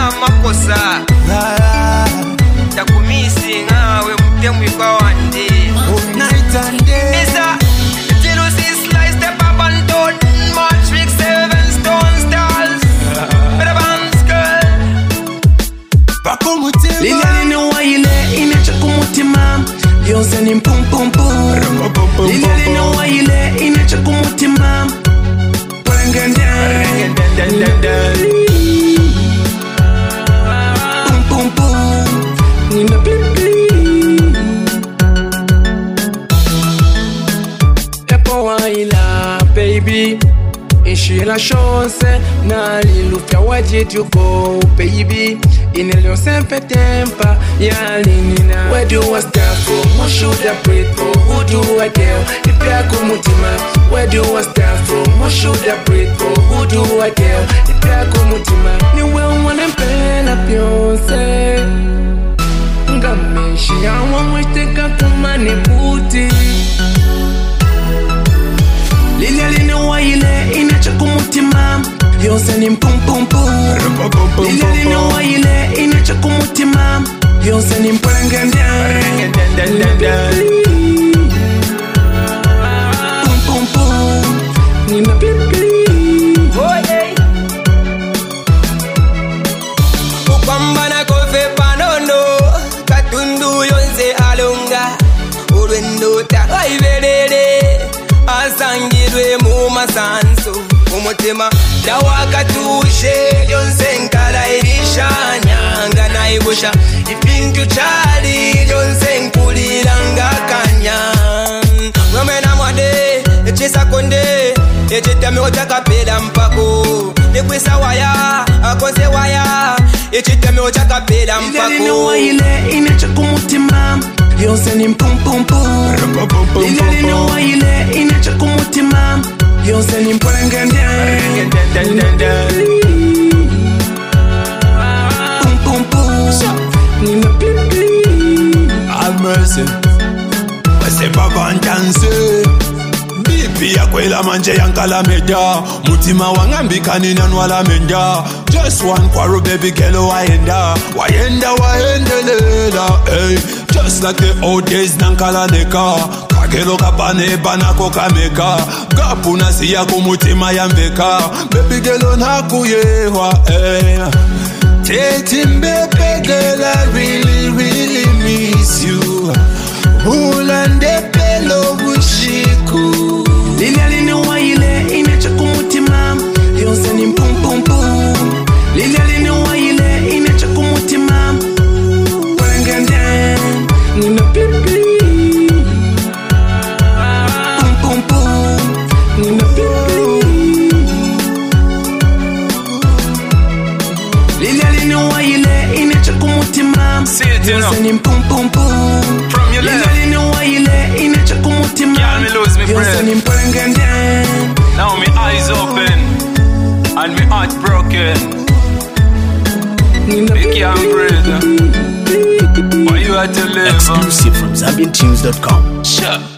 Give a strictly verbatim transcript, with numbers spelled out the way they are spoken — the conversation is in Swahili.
makosa takumisi ngawe mtemu kwa wande night and day. Isa jealousy slice the pop and toad matrix seven stone stars better bands girl Bako mutima Lili ni waile inacha kumutima Yonse ni mpum pum pum Lili ni waile inacha kumutima Pwengende Pum pum pum Nina plim plim Epo waila baby Ishi la chance na lilufya wajet you go baby Inelio sempe tempa ya linina Where do I start from? What should I pray for? Who do I tell? If I kumutima Where do I start from? What should I pray for? Who do I tell? If I kumutima Niwe wane mpena pionse Ngameshi ya wamwiteka kumane puti Lili aline waile inacha kumutima Yonse ni mpum pum pum Lili aline waile inacha kumutima Yonse ni mpwengende Pum pum pum Nina plim plim Upambana kofe panono Katundu yonse alonga Urwendo takaiverere Asangirwe mu masanso Umutima dawakatushe Yonse nkala irishanya Ngana ibusha Ipintu chali Yonse nkulira ngakanya Ngomena mwade Echisa konde Echitame ochakapela mpako Nekwisa waya Akose waya Echitame ochakapela mpako Lili waile inacha kumutima Yonse ni mpum pum pum Lili waile inacha kumutima Yonse ni mpwengende Pum pum pum Nina plim plim Have mercy Wese babantanse Bipi ya kwela manje yankala meda Mutima wangambika nina nwala menda Just one quarrel baby girl wayenda Wayenda wayendelela hey. Just like the old days nankala neka Kagelo kapane banako kameka Gapuna siya kumutima yambeka Baby girl nakuyewa hey. Tating baby girl I really really miss you Ulande pelo bushiku Lili aline waile inacha kumutima Yonse ni mpum pum pum Lili aline waile inacha kumutima Pwengende Nina plim plim Pum pum pum Nina plim plim Lili aline waile inacha kumutima Yonse ni mpum pum pum From your left Lili aline waile inacha kumutima Girl, me lose me Yonse breath. ni mpwengende Now me eyes open And me heart broken Nina Me can't breathe Why you had to live? Exclusive from Zambian Tunes dot com. Sure